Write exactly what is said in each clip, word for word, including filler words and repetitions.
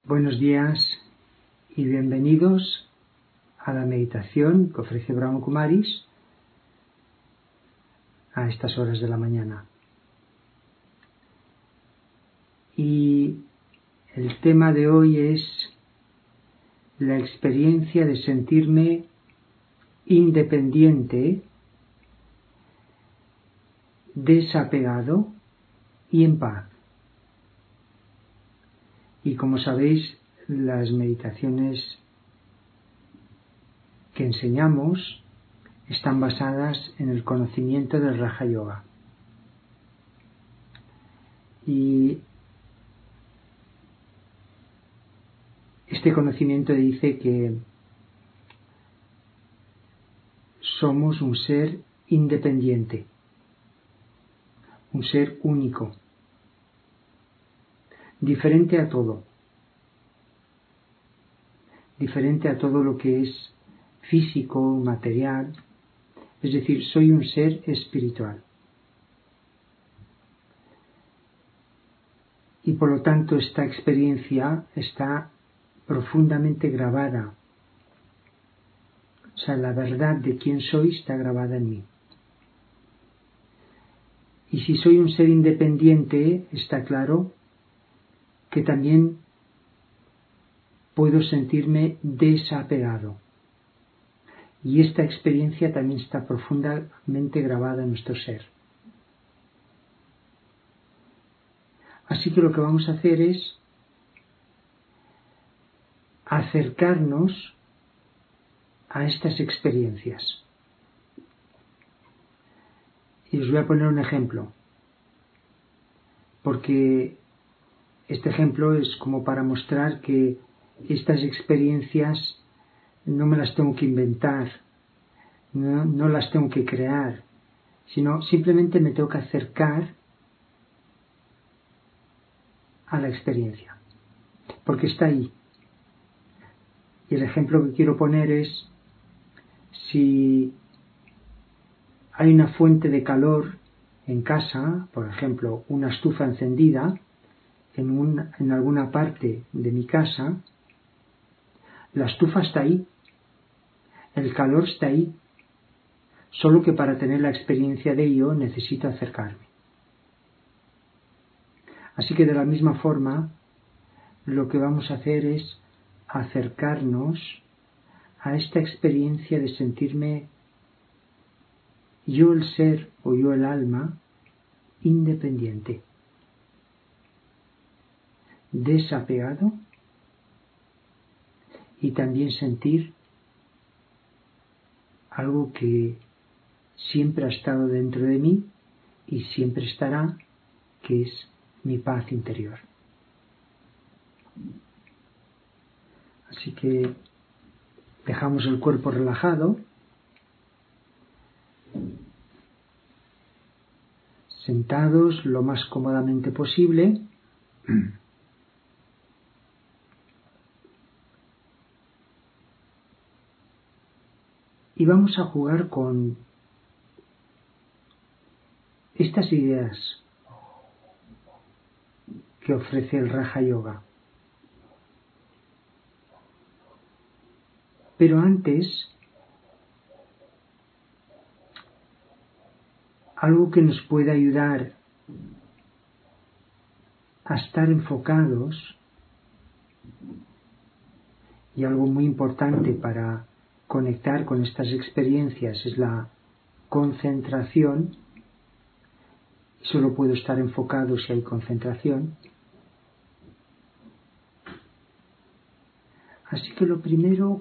Buenos días y bienvenidos a la meditación que ofrece Brahma Kumaris a estas horas de la mañana. Y el tema de hoy es la experiencia de sentirme independiente, desapegado y en paz. Y como sabéis, las meditaciones que enseñamos están basadas en el conocimiento del Raja Yoga. Y este conocimiento dice que somos un ser independiente, un ser único, diferente a todo, diferente a todo lo que es físico, material, es decir, soy un ser espiritual. Y por lo tanto esta experiencia está profundamente grabada. O sea, la verdad de quién soy está grabada en mí. Y si soy un ser independiente, está claro que también puedo sentirme desapegado. Y esta experiencia también está profundamente grabada en nuestro ser. Así que lo que vamos a hacer es acercarnos a estas experiencias. Y os voy a poner un ejemplo, porque este ejemplo es como para mostrar que estas experiencias no me las tengo que inventar, no, no las tengo que crear, sino simplemente me tengo que acercar a la experiencia, porque está ahí. Y el ejemplo que quiero poner es, si hay una fuente de calor en casa, por ejemplo, una estufa encendida en, un, en alguna parte de mi casa, la estufa está ahí, el calor está ahí, solo que para tener la experiencia de ello necesito acercarme. Así que de la misma forma, lo que vamos a hacer es acercarnos a esta experiencia de sentirme yo el ser o yo el alma independiente, desapegado, y también sentir algo que siempre ha estado dentro de mí y siempre estará, que es mi paz interior. Así que dejamos el cuerpo relajado, sentados lo más cómodamente posible. Y vamos a jugar con estas ideas que ofrece el Raja Yoga. Pero antes, algo que nos puede ayudar a estar enfocados, y algo muy importante para conectar con estas experiencias, es la concentración. Solo puedo estar enfocado si hay concentración. Así que lo primero,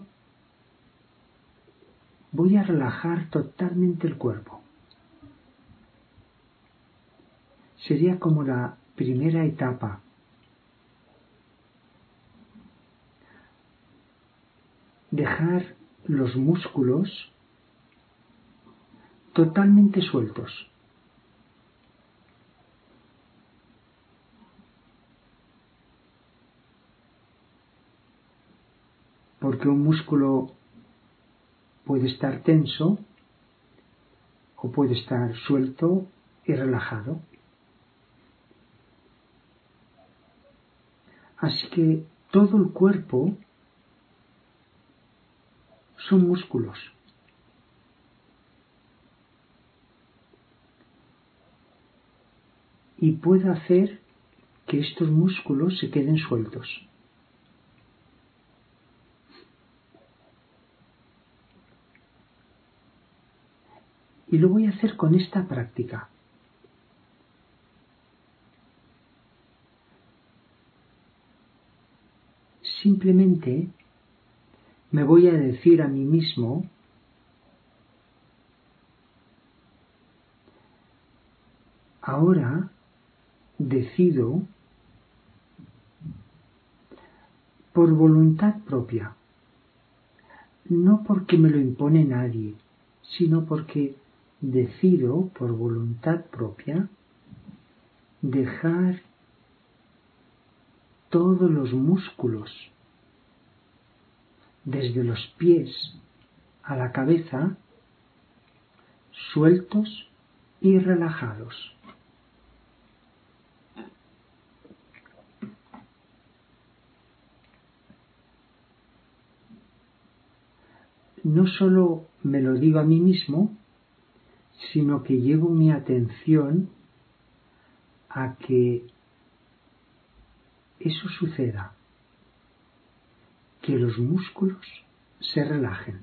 voy a relajar totalmente el cuerpo. Sería como la primera etapa. Dejar los músculos totalmente sueltos. Porque un músculo puede estar tenso o puede estar suelto y relajado. Así que todo el cuerpo son músculos. Y puedo hacer que estos músculos se queden sueltos. Y lo voy a hacer con esta práctica. Simplemente me voy a decir a mí mismo ahora decido por voluntad propia, no porque me lo impone nadie, sino porque decido por voluntad propia dejar todos los músculos desde los pies a la cabeza sueltos y relajados. No solo me lo digo a mí mismo, sino que llevo mi atención a que eso suceda, que los músculos se relajen.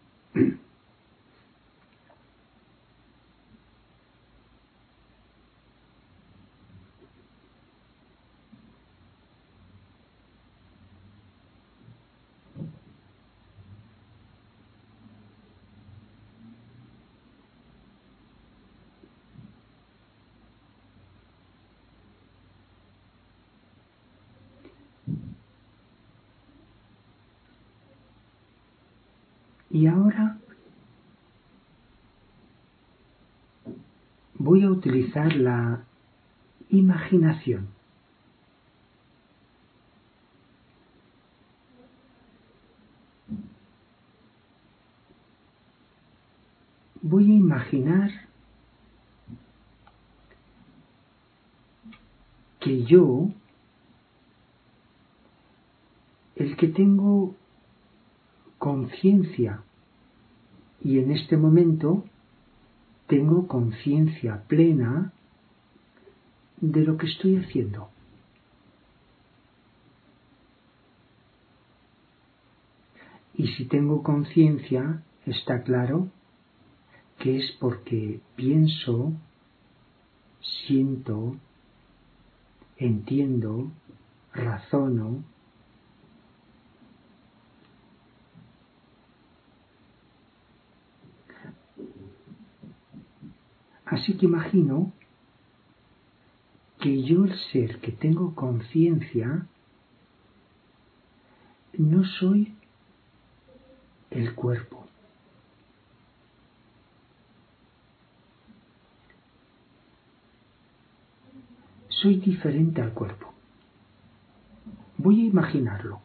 Y ahora voy a utilizar la imaginación. Voy a imaginar que yo, el que tengo conciencia, y en este momento tengo conciencia plena de lo que estoy haciendo. Y si tengo conciencia, está claro que es porque pienso, siento, entiendo, razono. Así que imagino que yo, el ser que tengo conciencia, no soy el cuerpo. Soy diferente al cuerpo. Voy a imaginarlo.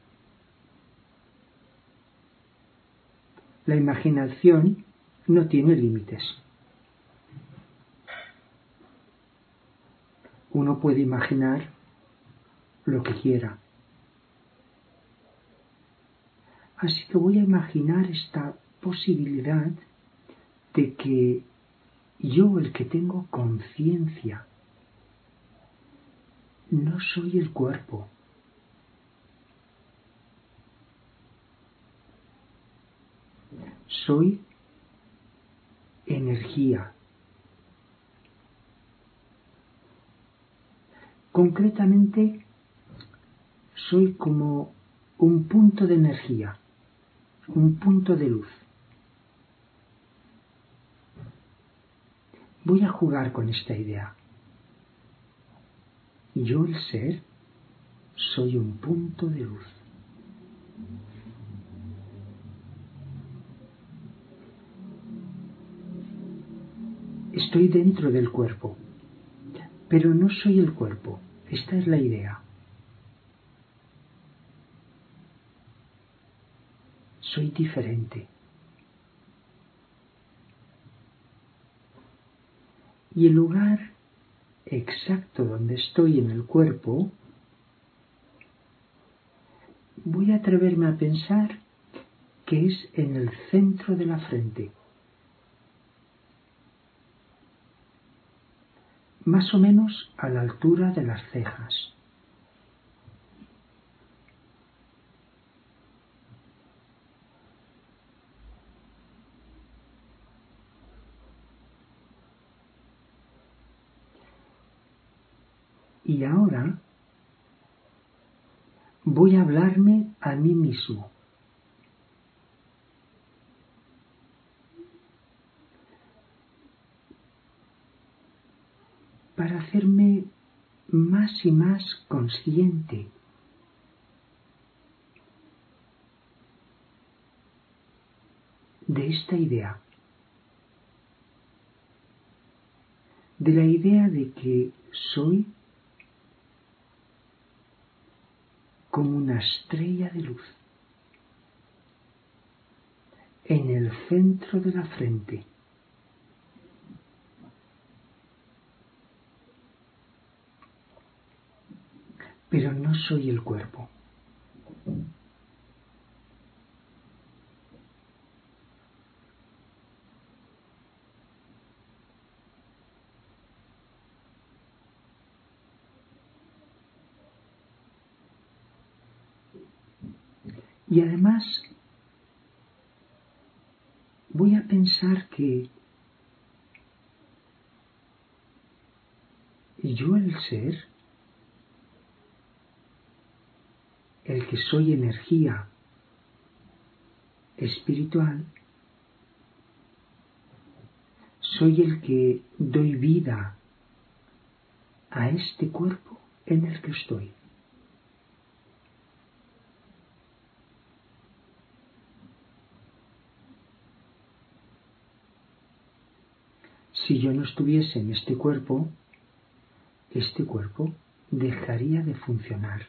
La imaginación no tiene límites. Uno puede imaginar lo que quiera. Así que voy a imaginar esta posibilidad de que yo, el que tengo conciencia, no soy el cuerpo. Soy energía. Concretamente, soy como un punto de energía, un punto de luz. Voy a jugar con esta idea. Yo, el ser, soy un punto de luz. Estoy dentro del cuerpo, pero no soy el cuerpo. Esta es la idea. Soy diferente. Y el lugar exacto donde estoy en el cuerpo voy a atreverme a pensar que es en el centro de la frente, más o menos a la altura de las cejas. Y ahora voy a hablarme a mí mismo. Para hacerme más y más consciente de esta idea, de la idea de que soy como una estrella de luz en el centro de la frente. Pero no soy el cuerpo. Y además voy a pensar que yo, el ser, el que soy energía espiritual, soy el que doy vida a este cuerpo en el que estoy. Si yo no estuviese en este cuerpo, este cuerpo dejaría de funcionar.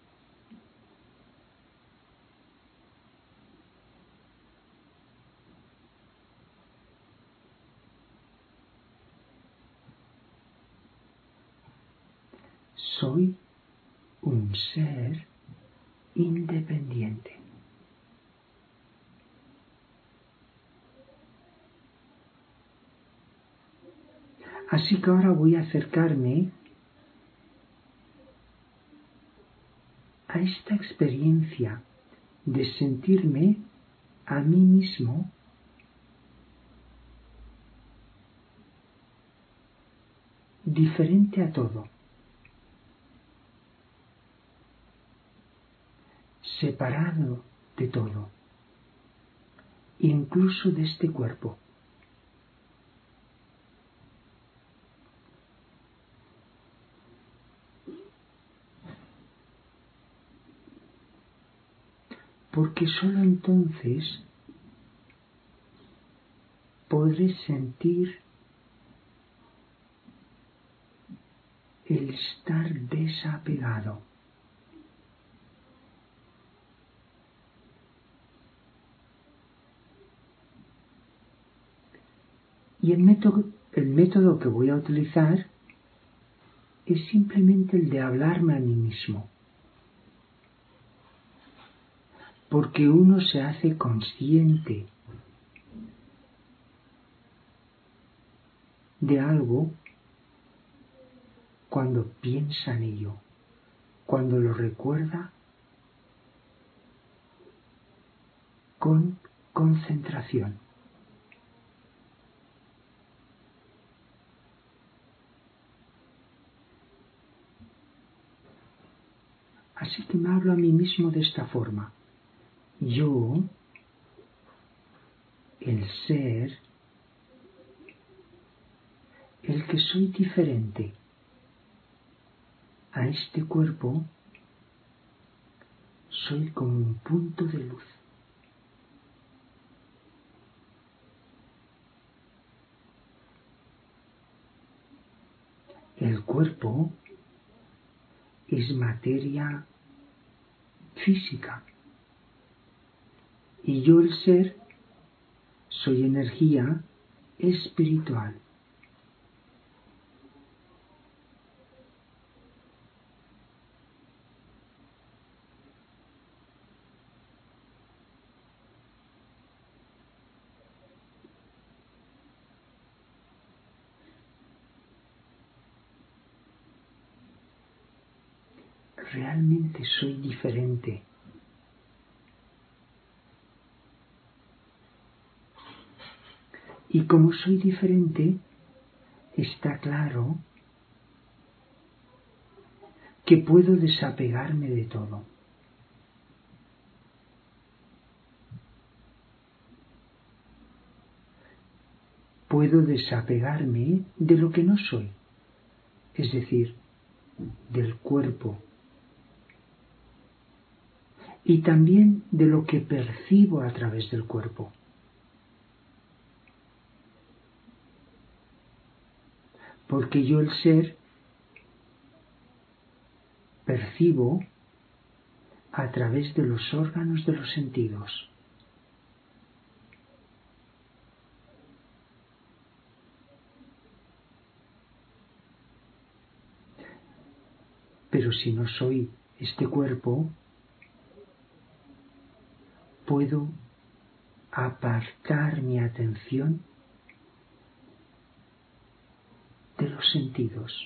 Soy un ser independiente. Así que ahora voy a acercarme a esta experiencia de sentirme a mí mismo diferente a todo, separado de todo, incluso de este cuerpo. Porque sólo entonces podré sentir el estar desapegado. Y el método, el método que voy a utilizar es simplemente el de hablarme a mí mismo. Porque uno se hace consciente de algo cuando piensa en ello, cuando lo recuerda con concentración. Así que me hablo a mí mismo de esta forma. Yo, el ser, el que soy diferente a este cuerpo, soy como un punto de luz. El cuerpo es materia física y yo, el ser, soy energía espiritual. realmente soy diferente. Y como soy diferente, está claro que puedo desapegarme de todo. Puedo desapegarme de lo que no soy, es decir, del cuerpo, y también de lo que percibo a través del cuerpo. Porque yo el ser percibo a través de los órganos de los sentidos. Pero si no soy este cuerpo, puedo apartar mi atención de los sentidos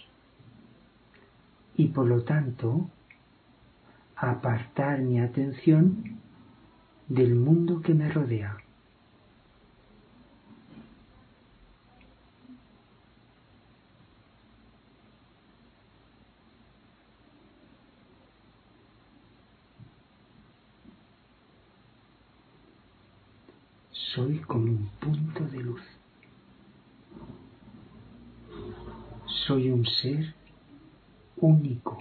y por lo tanto apartar mi atención del mundo que me rodea. Soy como un punto de luz. Soy un ser único.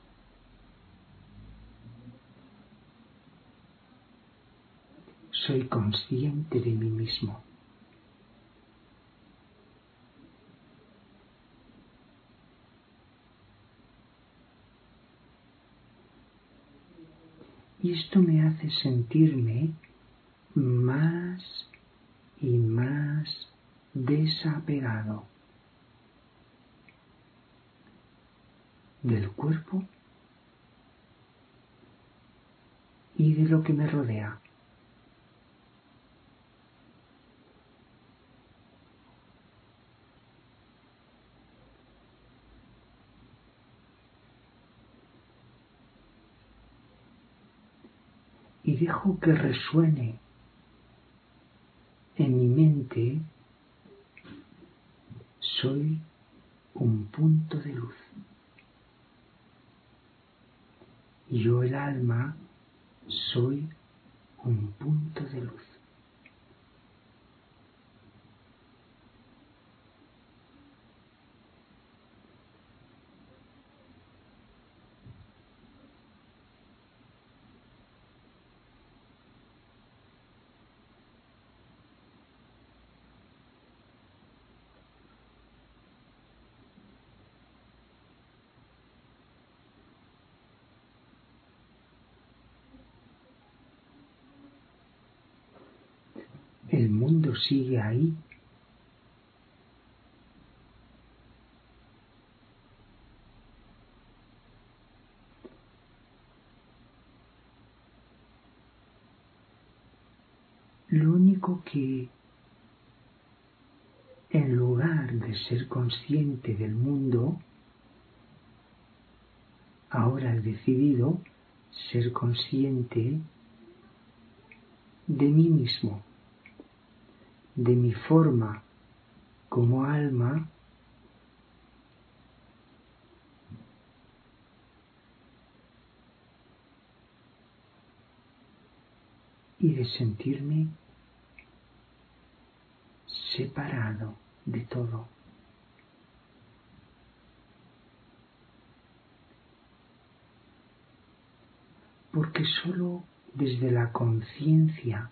Soy consciente de mí mismo. Y esto me hace sentirme más y más desapegado del cuerpo y de lo que me rodea. Y dejo que resuene en mi mente, soy un punto de luz. Yo, el alma, soy un punto de luz. El mundo sigue ahí. Lo único que, en lugar de ser consciente del mundo, ahora he decidido ser consciente de mí mismo, de mi forma como alma y de sentirme separado de todo. Porque solo desde la conciencia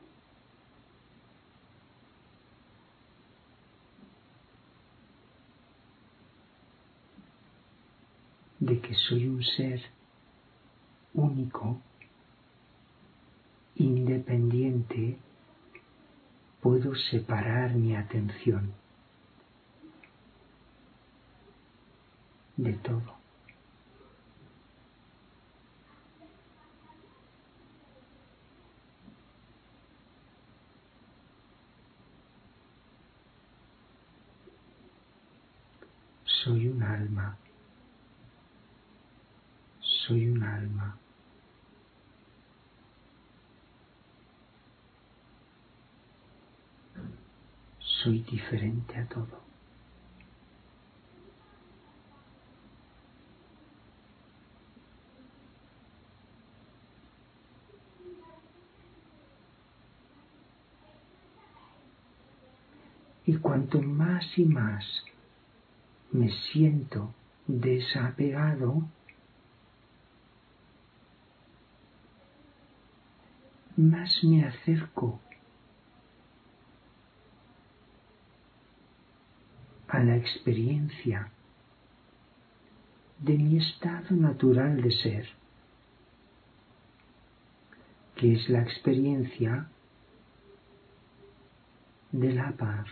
de que soy un ser único, independiente, puedo separar mi atención de todo. Soy un alma, Soy un alma. Soy diferente a todo. Y cuanto más y más me siento desapegado, más me acerco a la experiencia de mi estado natural de ser, que es la experiencia de la paz.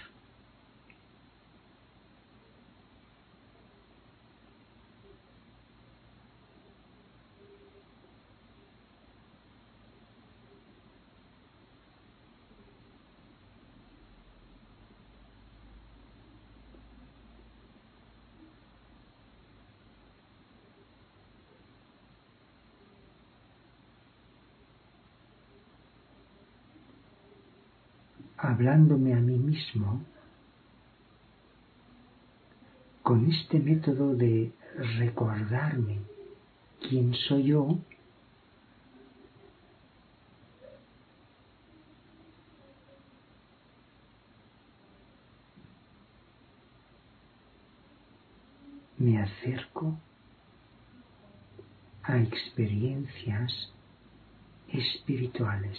Hablándome a mí mismo con este método de recordarme quién soy yo, me acerco a experiencias espirituales.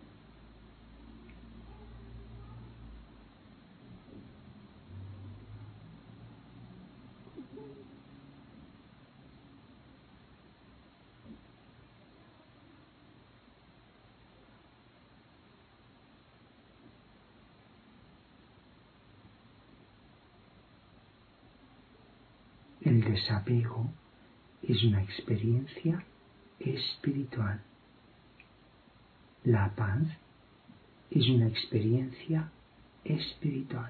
El desapego es una experiencia espiritual. La paz es una experiencia espiritual.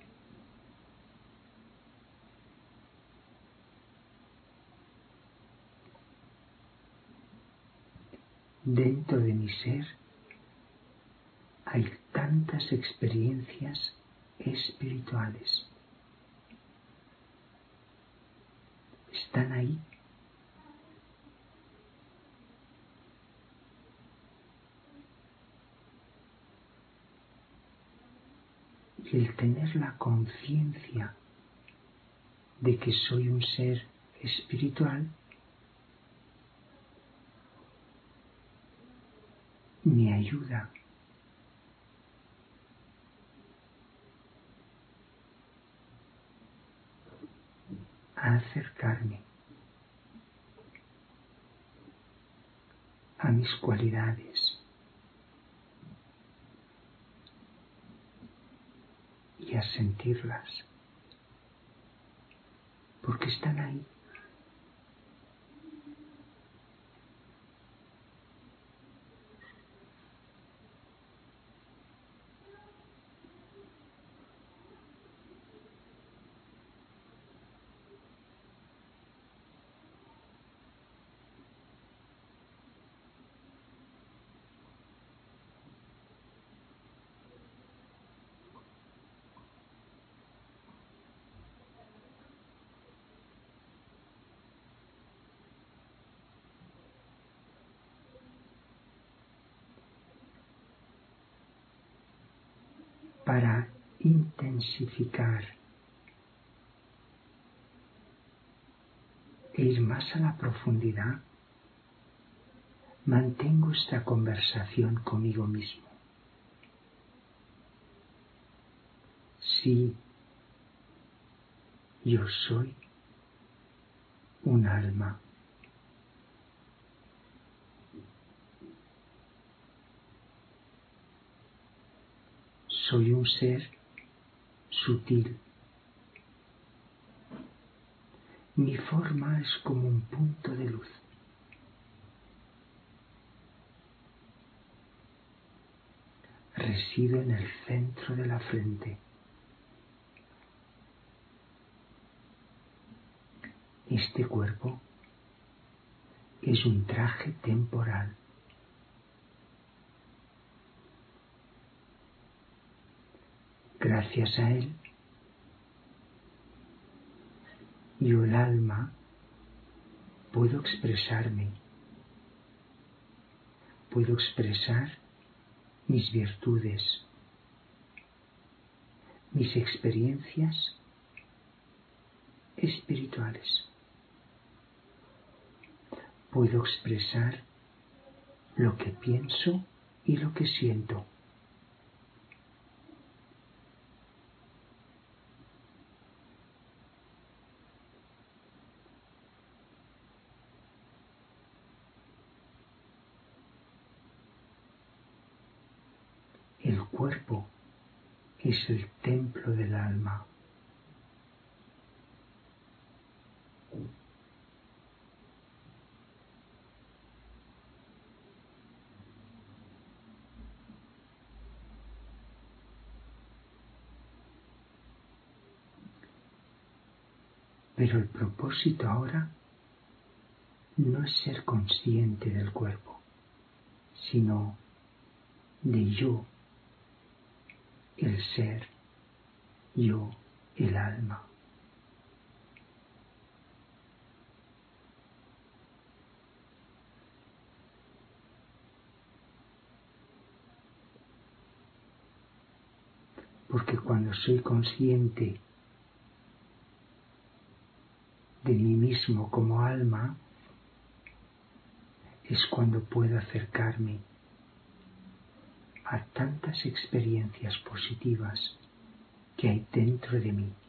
Dentro de mi ser hay tantas experiencias espirituales. Están ahí. Y el tener la conciencia de que soy un ser espiritual me ayuda a acercarme a mis cualidades y a sentirlas, porque están ahí. Para intensificar e ir más a la profundidad, mantengo esta conversación conmigo mismo. Sí, yo soy un alma. Soy un ser sutil. Mi forma es como un punto de luz. Resido en el centro de la frente. Este cuerpo es un traje temporal. Gracias a él, yo, el alma, puedo expresarme, puedo expresar mis virtudes, mis experiencias espirituales. Puedo expresar lo que pienso y lo que siento. El cuerpo es el templo del alma. Pero el propósito ahora no es ser consciente del cuerpo, sino de yo, el ser, yo, el alma. Porque cuando soy consciente de mí mismo como alma, es cuando puedo acercarme a tantas experiencias positivas que hay dentro de mí.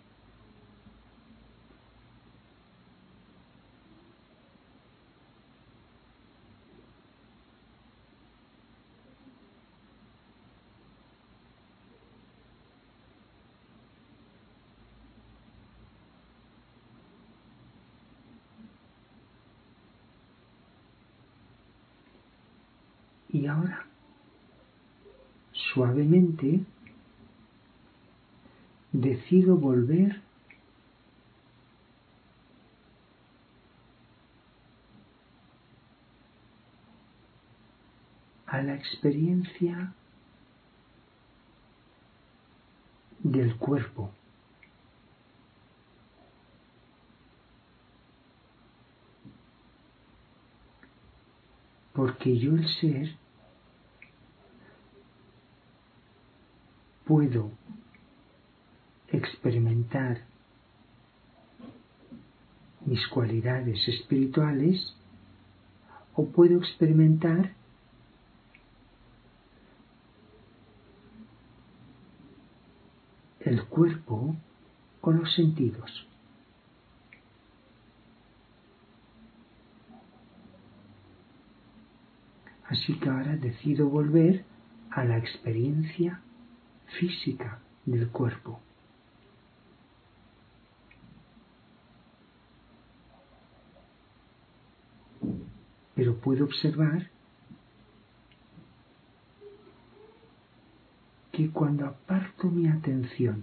Y ahora, suavemente, decido volver a la experiencia del cuerpo. Porque yo, el ser, puedo experimentar mis cualidades espirituales o puedo experimentar el cuerpo o los sentidos. Así que ahora decido volver a la experiencia física del cuerpo. Pero puedo observar que cuando aparto mi atención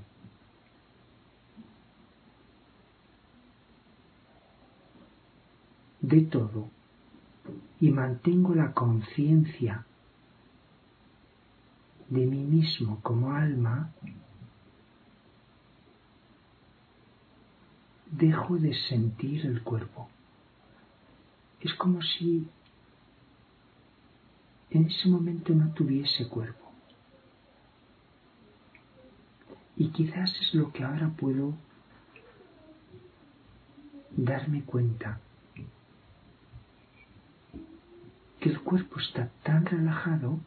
de todo y mantengo la conciencia de mí mismo como alma, dejo de sentir el cuerpo. Es como si en ese momento no tuviese cuerpo. Y quizás es lo que ahora puedo darme cuenta, que el cuerpo está tan relajado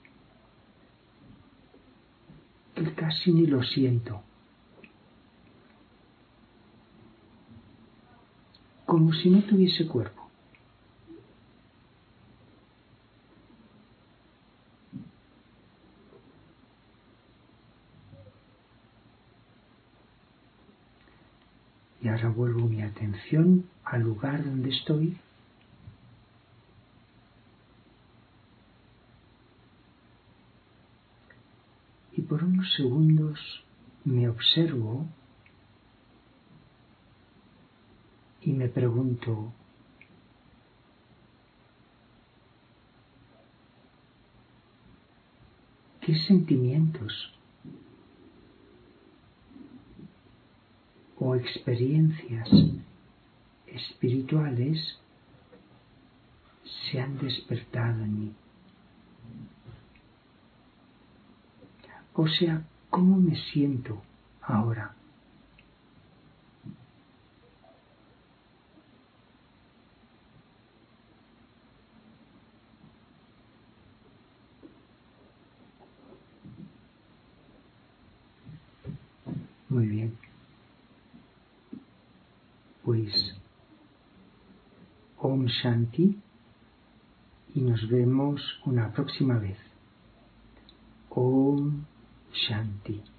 que casi ni lo siento, como si no tuviese cuerpo. Y ahora vuelvo mi atención al lugar donde estoy y por unos segundos me observo y me pregunto, ¿qué sentimientos o experiencias espirituales se han despertado en mí? O sea, ¿cómo me siento ahora? Muy bien. Pues Om Shanti y nos vemos una próxima vez. Om Shanti.